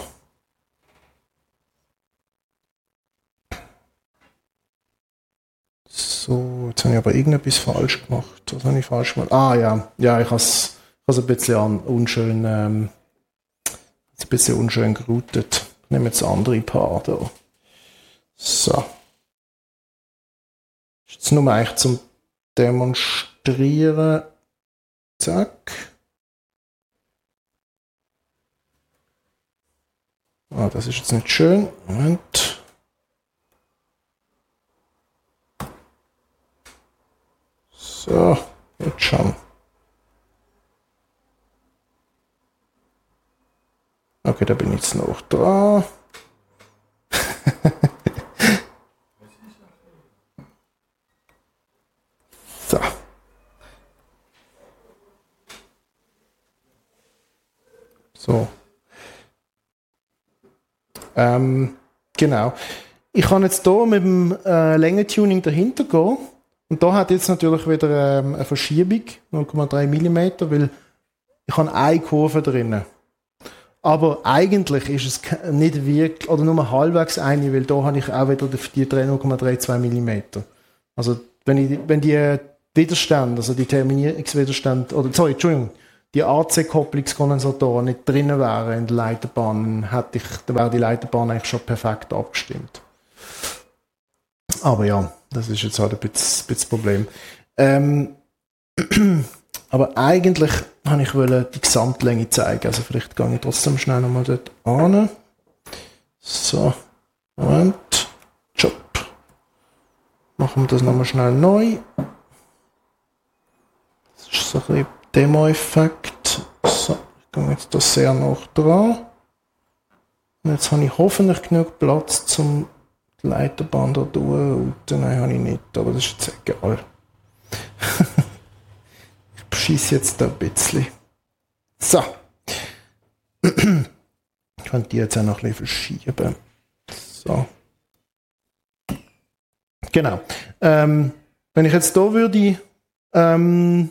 So, jetzt habe ich aber irgendetwas falsch gemacht. Was habe ich falsch gemacht? Ah ja, ja, ich habe es ein bisschen an, unschön, ähm, ein bisschen unschön geroutet. Ich nehme jetzt andere Paar hier. So. Das ist jetzt nur eigentlich zum Demonstrieren. Zack. Ah, das ist jetzt nicht schön. Moment. So, jetzt schon. Okay, da bin ich jetzt noch dran. So. So. Ähm, genau. Ich kann jetzt hier mit dem äh, Längentuning dahinter gehen. Und da hat jetzt natürlich wieder ähm, eine Verschiebung, null Komma drei Millimeter, weil ich habe eine Kurve drin. Aber eigentlich ist es nicht wirklich, oder nur halbwegs eine, weil da habe ich auch wieder die null Komma zweiunddreißig Millimeter. Also wenn, ich, wenn die Widerstände, also die Terminierungswiderstände, oder sorry, Entschuldigung, die A C-Kopplungskondensatoren nicht drin wären in der Leiterbahn, hätte ich, dann wäre die Leiterbahn eigentlich schon perfekt abgestimmt. Aber ja, das ist jetzt halt ein bisschen, ein bisschen das Problem. Ähm, aber eigentlich wollte ich wollte die Gesamtlänge zeigen. Also vielleicht gehe ich trotzdem schnell nochmal dort an. So, Moment. Job. Machen wir das nochmal schnell neu. Das ist so ein bisschen Demo-Effekt. So, ich gehe jetzt da sehr noch dran. Und jetzt habe ich hoffentlich genug Platz zum die Leiterbahn da durchrouten. Nein, habe ich nicht, aber das ist jetzt egal. Ich beschisse jetzt da ein bisschen. So. Ich könnte die jetzt auch noch ein bisschen verschieben. So. Genau. Ähm, wenn ich jetzt hier würde ähm,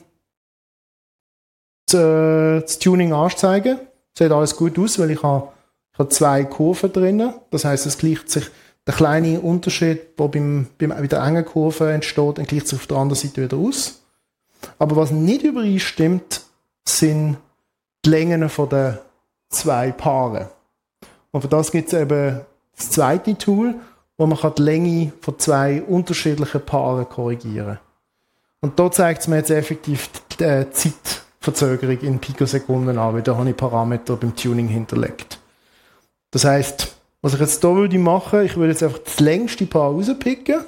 das, das Tuning anzeigen, sieht alles gut aus, weil ich habe, ich habe zwei Kurven drin. Das heisst, es gleicht sich der kleine Unterschied, der beim, beim, bei der engen Kurve entsteht, dann gleicht sich auf der anderen Seite wieder aus. Aber was nicht übereinstimmt, sind die Längen von den zwei Paaren. Und für das gibt es eben das zweite Tool, wo man die Länge von zwei unterschiedlichen Paaren korrigieren kann. Und da zeigt es mir jetzt effektiv die äh, Zeitverzögerung in Pikosekunden an, weil da habe ich Parameter beim Tuning hinterlegt. Das heisst, was ich jetzt hier würde machen, ich würde jetzt einfach das längste Paar rauspicken,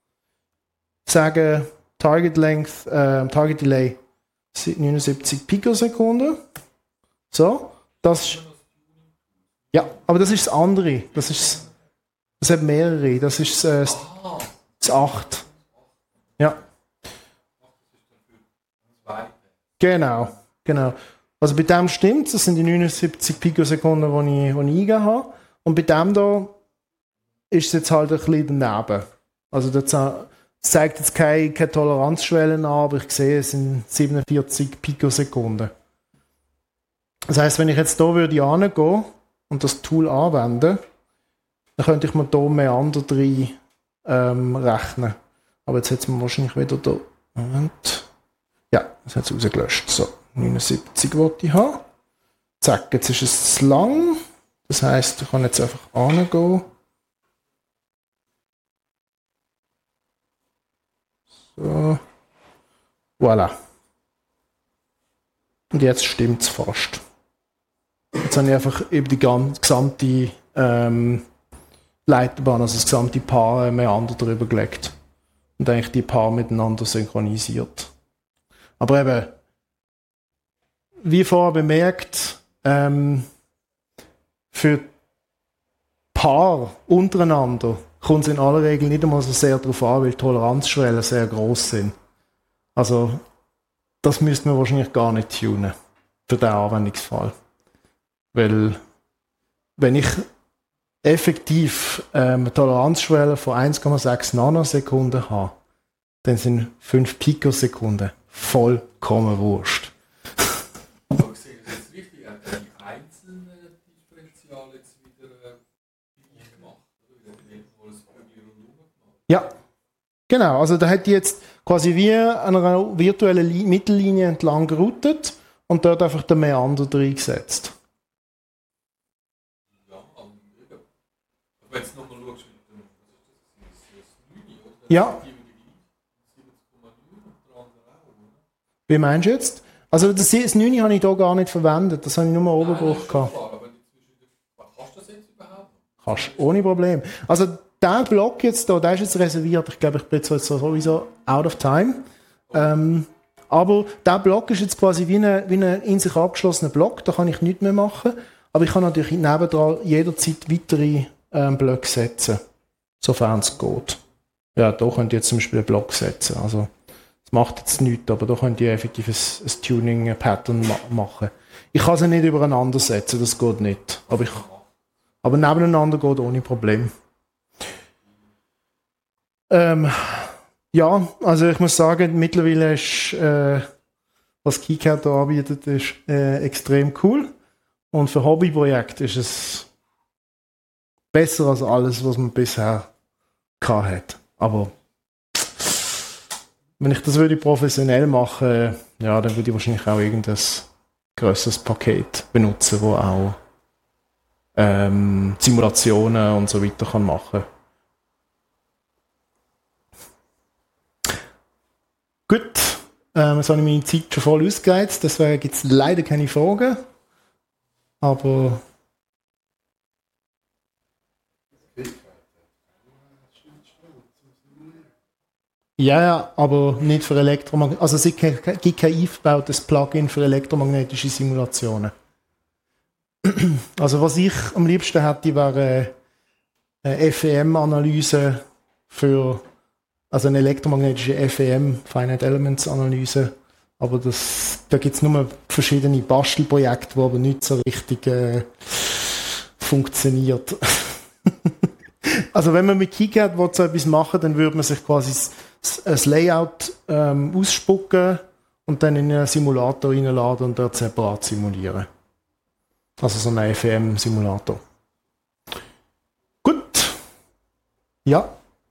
sagen Target Length, äh, Target Delay neunundsiebzig Pikosekunden. So, das ist, ja, aber das ist das andere. Das ist, das hat mehrere. Das ist äh, das acht. Ja. Genau, genau. Also bei dem stimmt es, das sind die neunundsiebzig Pikosekunden, die ich, die ich eingegeben habe. Und bei dem da ist es jetzt halt ein bisschen daneben. Also das zeigt jetzt keine, keine Toleranzschwellen an, aber ich sehe, es sind siebenundvierzig Pikosekunden. Das heisst, wenn ich jetzt hier würde hingehen und das Tool anwenden, dann könnte ich mir hier Meander drin ähm, rechnen. Aber jetzt hat es mir wahrscheinlich wieder da. Moment. Ja, das hat es rausgelöscht. So, neunundsiebzig wollte ich haben. Zack, jetzt ist es zu lang. Das heisst, ich kann jetzt einfach angehen. So. Voilà. Und jetzt stimmt es fast. Jetzt habe ich einfach über die ganze, gesamte ähm, Leiterbahn, also das gesamte Paar Meander drüber gelegt. Und eigentlich die Paar miteinander synchronisiert. Aber eben, wie vorher bemerkt, ähm, für Paar untereinander kommt es in aller Regel nicht einmal so sehr darauf an, weil die Toleranzschwellen sehr groß sind. Also, das müsste man wahrscheinlich gar nicht tunen für den Anwendungsfall. Weil, wenn ich effektiv ähm, eine Toleranzschwelle von eins Komma sechs Nanosekunden habe, dann sind fünf Pikosekunden vollkommen wurscht. Aber ich sehe das jetzt richtig, er hat die einzelnen Differentiale jetzt wieder äh, gemacht. Oder? Er hat mal das Probieren und gemacht. Ja, genau. Also da hat die jetzt quasi wie an einer virtuellen Li- Mittellinie entlang geroutet und dort einfach den Meander reingesetzt. Ja, aber eben. Aber wenn du jetzt nochmal schaust, mit dem, was ist das? Das ist das neun, oder? Ja. Die wieder die sieben Komma neun und der andere auch, oder? Wie meinst du jetzt? Also das, das neun habe ich hier gar nicht verwendet, das habe ich nur mal oben Nein, das gebraucht. ist schon gehabt. klar, aber inzwischen, kannst du das jetzt überhaupt? Kannst, ohne Problem. Also der Block jetzt da, der ist jetzt reserviert. Ich glaube, ich bin jetzt sowieso out of time. Ähm, aber der Block ist jetzt quasi wie ein wie eine in sich abgeschlossener Block. Da kann ich nichts mehr machen. Aber ich kann natürlich nebendran jederzeit weitere ähm, Blöcke setzen. Sofern es geht. Ja, da könnt ihr jetzt zum Beispiel einen Block setzen. Also, das macht jetzt nichts, aber da könnt ihr effektiv ein, ein Tuning-Pattern ma- machen. Ich kann sie nicht übereinander setzen, das geht nicht. Aber, ich, aber nebeneinander geht ohne Problem. Ähm, ja, also ich muss sagen, mittlerweile ist, äh, was KiCad da anbietet, ist äh, extrem cool. Und für Hobbyprojekte ist es besser als alles, was man bisher gehabt hat. Aber wenn ich das würde professionell machen, ja, dann würde ich wahrscheinlich auch irgendein grösseres Paket benutzen, wo auch ähm, Simulationen und so weiter kann machen. Gut, ähm, jetzt habe ich meine Zeit schon voll ausgereizt, deswegen gibt es leider keine Fragen. Aber ja, ja, aber nicht für Elektromagnetische. Also es gibt kein eingebautes Plugin für elektromagnetische Simulationen. Also was ich am liebsten hätte, wäre eine F E M-Analyse für, also eine elektromagnetische F E M, Finite Elements Analyse. Aber das, da gibt es nur verschiedene Bastelprojekte, die aber nicht so richtig äh, funktioniert. Also wenn man mit KiCad so etwas machen will, dann würde man sich quasi ein Layout ähm, ausspucken und dann in einen Simulator reinladen und dort separat simulieren. Also so ein F E M-Simulator. Gut. Ja.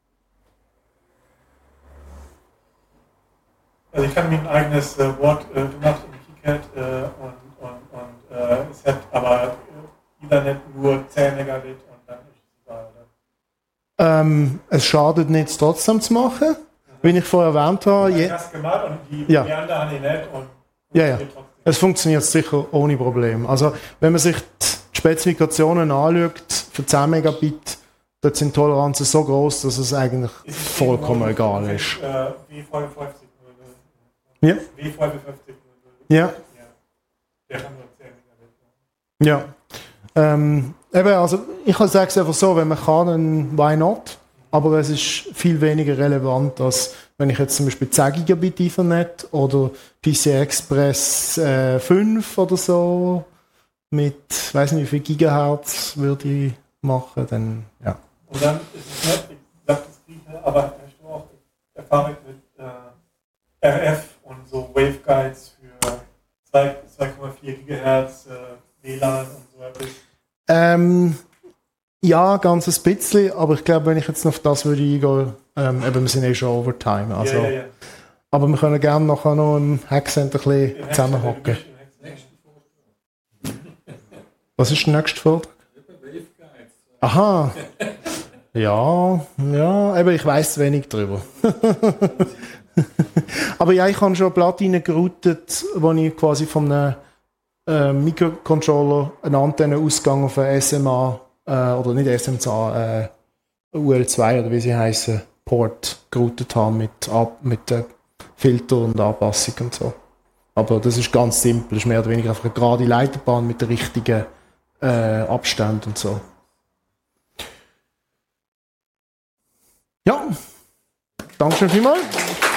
Also ich habe mir ein eigenes äh, Wort äh, gemacht in KiCad äh, und, und, und äh, es hat aber äh, Ethernet nur zehn Megabit und dann ist es egal, oder? Ähm, es schadet nicht, es trotzdem zu machen. Wie ich vorher erwähnt habe. Ich Je- habe das gemacht und die, Ja. die anderen habe ich nicht und Ja, ja. funktioniert trotzdem. Es funktioniert sicher ohne Problem. Also, wenn man sich die Spezifikationen anschaut, für zehn Megabit, dort sind die Toleranzen so groß, dass es eigentlich Es ist vollkommen irgendwo- egal es ist. Äh, W fünfundfünfzig. Ja. W fünfundfünfzig. Ja. Ja. Der hat nur zehn Megabit. Ja. Ähm, eben, also, ich sage es einfach so, wenn man kann, dann why not? Aber es ist viel weniger relevant, als wenn ich jetzt zum Beispiel zehn Gigabit Ethernet oder P C I Express äh, fünf oder so mit, ich weiß nicht wie viel Gigahertz würde ich machen, dann ja. Und dann ist es nicht, ich sag das Gleiche, aber hast du auch Erfahrung mit äh, R F und so Waveguides für zwei Komma vier Gigahertz äh, W L A N und so etwas? Ähm, ja, ganz ein bisschen, aber ich glaube, wenn ich jetzt noch auf das würde eingehen, ähm, eben, wir sind eh schon Overtime. Also, ja, ja, ja. Aber wir können gerne nachher noch im Hackcenter ein bisschen Im zusammenhocken. Hexen- im Hexen- Was ist der nächste Vortrag? Aha. Ja, ja, eben, ich weiss wenig drüber. Aber ja, ich habe schon Platinen geroutet, wo ich quasi von einem äh, Mikrocontroller eine Antennenausgang auf einen S M A, äh, oder nicht S M A, äh, U L zwei oder wie sie heißen, Port geroutet habe mit, Ab- mit äh, Filter und Anpassung und so. Aber das ist ganz simpel, das ist mehr oder weniger einfach eine gerade Leiterbahn mit der richtigen äh, Abstand und so. Ja, danke schön vielmals.